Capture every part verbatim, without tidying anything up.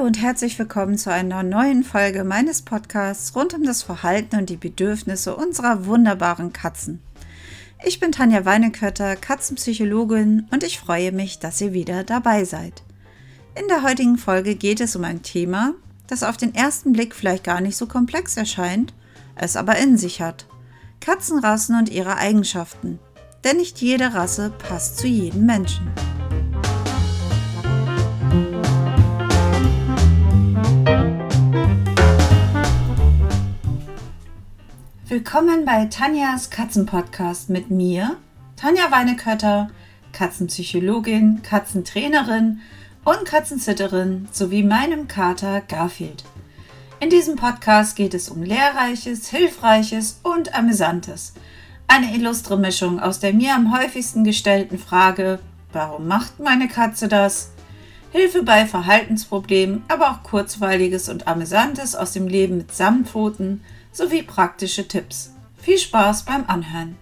Hallo und herzlich willkommen zu einer neuen Folge meines Podcasts rund um das Verhalten und die Bedürfnisse unserer wunderbaren Katzen. Ich bin Tanja Weinekötter, Katzenpsychologin, und ich freue mich, dass ihr wieder dabei seid. In der heutigen Folge geht es um ein Thema, das auf den ersten Blick vielleicht gar nicht so komplex erscheint, es aber in sich hat. Katzenrassen und ihre Eigenschaften. Denn nicht jede Rasse passt zu jedem Menschen. Willkommen bei Tanjas Katzenpodcast mit mir, Tanja Weinekötter, Katzenpsychologin, Katzentrainerin und Katzensitterin sowie meinem Kater Garfield. In diesem Podcast geht es um Lehrreiches, Hilfreiches und Amüsantes. Eine illustre Mischung aus der mir am häufigsten gestellten Frage, warum macht meine Katze das? Hilfe bei Verhaltensproblemen, aber auch Kurzweiliges und Amüsantes aus dem Leben mit Samtpfoten sowie praktische Tipps. Viel Spaß beim Anhören!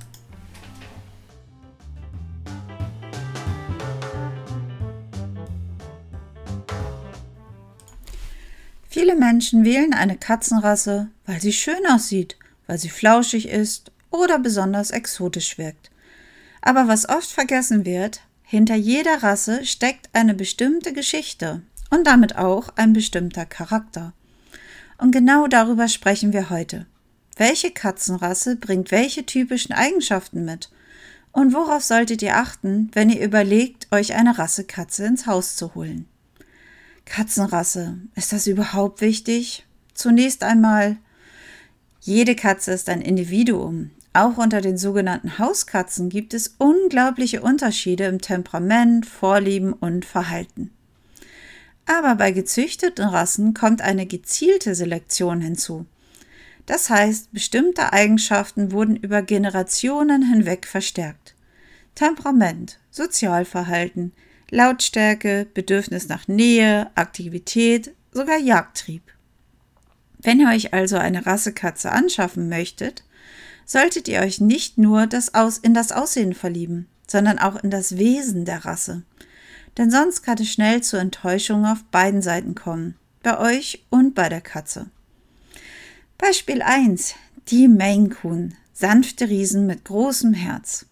Viele Menschen wählen eine Katzenrasse, weil sie schön aussieht, weil sie flauschig ist oder besonders exotisch wirkt. Aber was oft vergessen wird, hinter jeder Rasse steckt eine bestimmte Geschichte und damit auch ein bestimmter Charakter. Und genau darüber sprechen wir heute. Welche Katzenrasse bringt welche typischen Eigenschaften mit? Und worauf solltet ihr achten, wenn ihr überlegt, euch eine Rassekatze ins Haus zu holen? Katzenrasse, ist das überhaupt wichtig? Zunächst einmal, jede Katze ist ein Individuum. Auch unter den sogenannten Hauskatzen gibt es unglaubliche Unterschiede im Temperament, Vorlieben und Verhalten. Aber bei gezüchteten Rassen kommt eine gezielte Selektion hinzu. Das heißt, bestimmte Eigenschaften wurden über Generationen hinweg verstärkt. Temperament, Sozialverhalten, Lautstärke, Bedürfnis nach Nähe, Aktivität, sogar Jagdtrieb. Wenn ihr euch also eine Rassekatze anschaffen möchtet, solltet ihr euch nicht nur das Aus- in das Aussehen verlieben, sondern auch in das Wesen der Rasse. Denn sonst kann es schnell zu Enttäuschungen auf beiden Seiten kommen, bei euch und bei der Katze. Beispiel eins, die Maine Coon, sanfte Riesen mit großem Herz.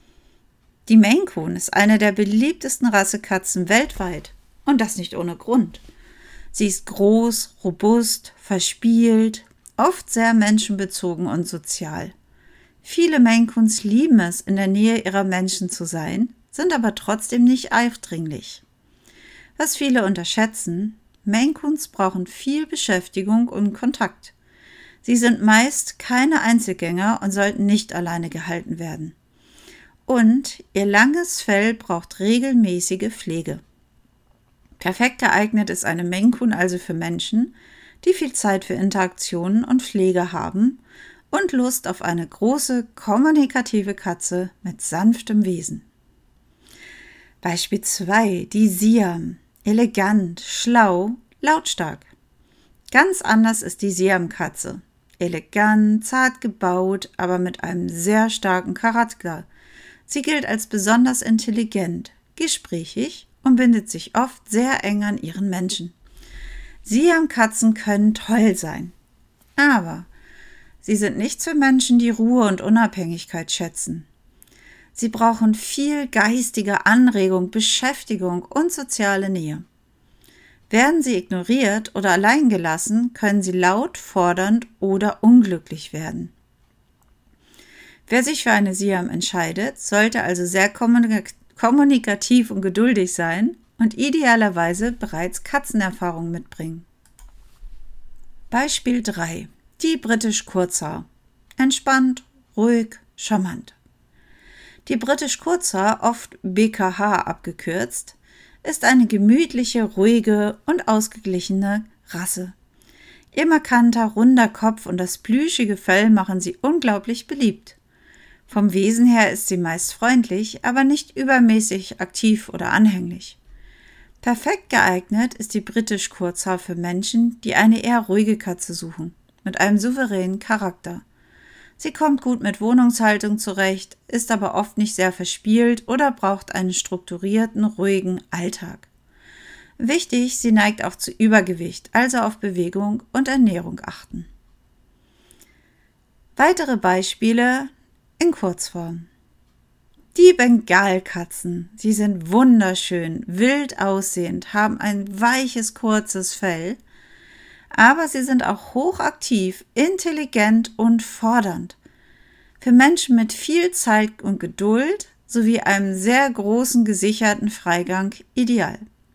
Die Maine Coon ist eine der beliebtesten Rassekatzen weltweit und das nicht ohne Grund. Sie ist groß, robust, verspielt, oft sehr menschenbezogen und sozial. Viele Maine Coons lieben es, in der Nähe ihrer Menschen zu sein, sind aber trotzdem nicht aufdringlich. Was viele unterschätzen, Maine Coons brauchen viel Beschäftigung und Kontakt. Sie sind meist keine Einzelgänger und sollten nicht alleine gehalten werden. Und ihr langes Fell braucht regelmäßige Pflege. Perfekt geeignet ist eine Maine Coon also für Menschen, die viel Zeit für Interaktionen und Pflege haben und Lust auf eine große, kommunikative Katze mit sanftem Wesen. Beispiel zwei, die Siam. Elegant, schlau, lautstark. Ganz anders ist die Siam-Katze. Elegant, zart gebaut, aber mit einem sehr starken Charakter. Sie gilt als besonders intelligent, gesprächig und bindet sich oft sehr eng an ihren Menschen. Siam-Katzen können toll sein, aber sie sind nichts für Menschen, die Ruhe und Unabhängigkeit schätzen. Sie brauchen viel geistige Anregung, Beschäftigung und soziale Nähe. Werden sie ignoriert oder allein gelassen, können sie laut, fordernd oder unglücklich werden. Wer sich für eine Siam entscheidet, sollte also sehr kommunikativ und geduldig sein und idealerweise bereits Katzenerfahrung mitbringen. Beispiel drei. Die British Kurzhaar. Entspannt, ruhig, charmant. Die British Kurzhaar, oft B K H abgekürzt, ist eine gemütliche, ruhige und ausgeglichene Rasse. Ihr markanter, runder Kopf und das plüschige Fell machen sie unglaublich beliebt. Vom Wesen her ist sie meist freundlich, aber nicht übermäßig aktiv oder anhänglich. Perfekt geeignet ist die British Kurzhaar für Menschen, die eine eher ruhige Katze suchen, mit einem souveränen Charakter. Sie kommt gut mit Wohnungshaltung zurecht, ist aber oft nicht sehr verspielt oder braucht einen strukturierten, ruhigen Alltag. Wichtig, sie neigt auch zu Übergewicht, also auf Bewegung und Ernährung achten. Weitere Beispiele in Kurzform. Die Bengalkatzen, sie sind wunderschön, wild aussehend, haben ein weiches, kurzes Fell, aber sie sind auch hochaktiv, intelligent und fordernd. Für Menschen mit viel Zeit und Geduld sowie einem sehr großen gesicherten Freigang ideal.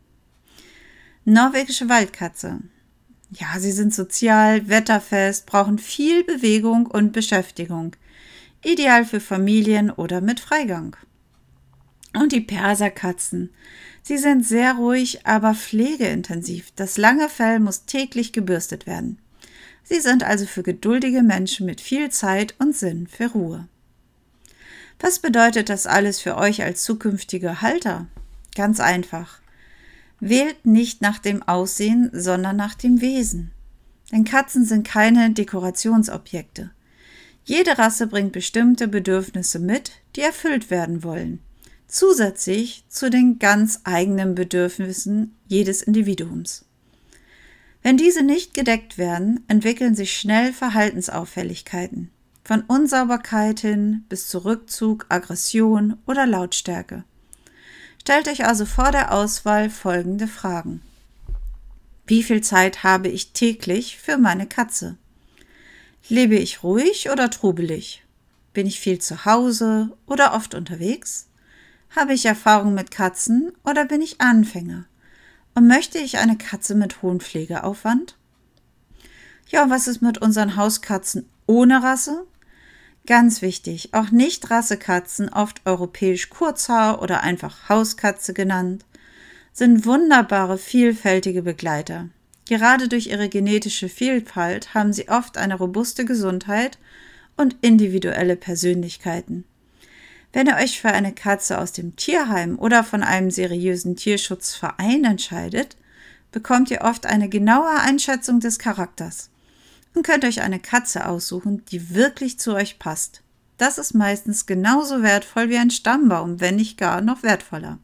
Norwegische Waldkatze. Ja, sie sind sozial, wetterfest, brauchen viel Bewegung und Beschäftigung. Ideal für Familien oder mit Freigang. Und die Perserkatzen. Sie sind sehr ruhig, aber pflegeintensiv. Das lange Fell muss täglich gebürstet werden. Sie sind also für geduldige Menschen mit viel Zeit und Sinn für Ruhe. Was bedeutet das alles für euch als zukünftige Halter? Ganz einfach. Wählt nicht nach dem Aussehen, sondern nach dem Wesen. Denn Katzen sind keine Dekorationsobjekte. Jede Rasse bringt bestimmte Bedürfnisse mit, die erfüllt werden wollen, zusätzlich zu den ganz eigenen Bedürfnissen jedes Individuums. Wenn diese nicht gedeckt werden, entwickeln sich schnell Verhaltensauffälligkeiten, von Unsauberkeit hin bis zu Rückzug, Aggression oder Lautstärke. Stellt euch also vor der Auswahl folgende Fragen. Wie viel Zeit habe ich täglich für meine Katze? Lebe ich ruhig oder trubelig? Bin ich viel zu Hause oder oft unterwegs? Habe ich Erfahrung mit Katzen oder bin ich Anfänger? Und möchte ich eine Katze mit hohem Pflegeaufwand? Ja, und was ist mit unseren Hauskatzen ohne Rasse? Ganz wichtig, auch Nicht-Rassekatzen, oft europäisch Kurzhaar oder einfach Hauskatze genannt, sind wunderbare, vielfältige Begleiter. Gerade durch ihre genetische Vielfalt haben sie oft eine robuste Gesundheit und individuelle Persönlichkeiten. Wenn ihr euch für eine Katze aus dem Tierheim oder von einem seriösen Tierschutzverein entscheidet, bekommt ihr oft eine genaue Einschätzung des Charakters und könnt euch eine Katze aussuchen, die wirklich zu euch passt. Das ist meistens genauso wertvoll wie ein Stammbaum, wenn nicht gar noch wertvoller.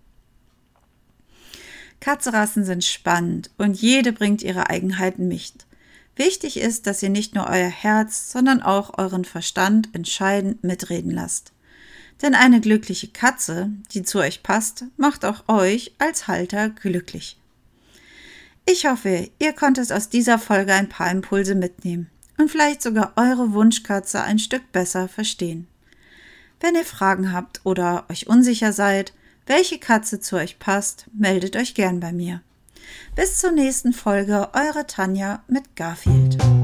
Katzenrassen sind spannend und jede bringt ihre Eigenheiten mit. Wichtig ist, dass ihr nicht nur euer Herz, sondern auch euren Verstand entscheidend mitreden lasst. Denn eine glückliche Katze, die zu euch passt, macht auch euch als Halter glücklich. Ich hoffe, ihr konntet aus dieser Folge ein paar Impulse mitnehmen und vielleicht sogar eure Wunschkatze ein Stück besser verstehen. Wenn ihr Fragen habt oder euch unsicher seid, welche Katze zu euch passt, meldet euch gern bei mir. Bis zur nächsten Folge, eure Tanja mit Garfield.